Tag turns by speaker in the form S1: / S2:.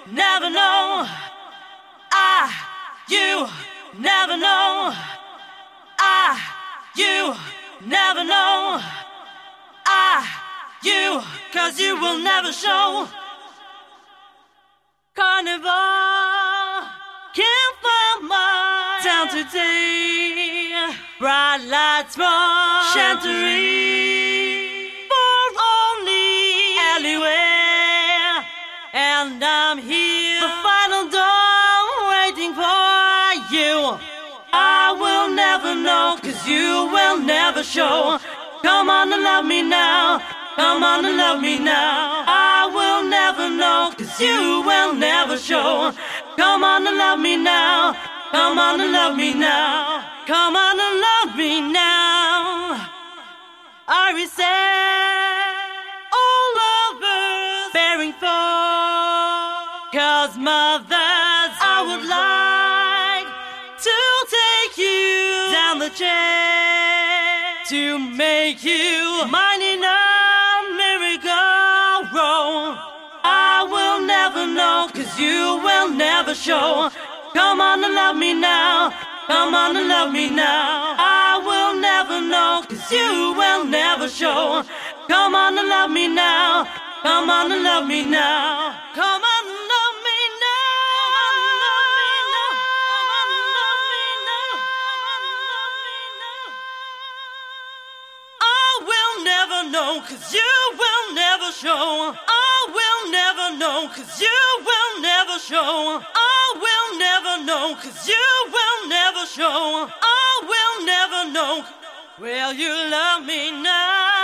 S1: never know. You never know. You never know. You, 'cause you will never show. Carnival, campfire, town today, bright lights from Chantilly, for only alleyway, and I'm here, the final door, waiting for you. I will never know, 'cause you will never show. Come on and love me now. Come on and love me now. I will never know, 'cause you will never show. Come on and love me now. Come on and love me now. Come on and love me now. I said, all lovers bearing fall, 'cause mothers, I would like to take you down the chair to make you mine in a merry-go-round. I will never know, 'cause you will never show. Come on and love me now. Come on and love me now. I will never know, 'cause you will never show. Come on and love me now. Come on and love me now. Come on and love me know, 'cause you will never show. I will never know, 'cause you will never show. I will never know, 'cause you will never show. I will never know. Will you love me now?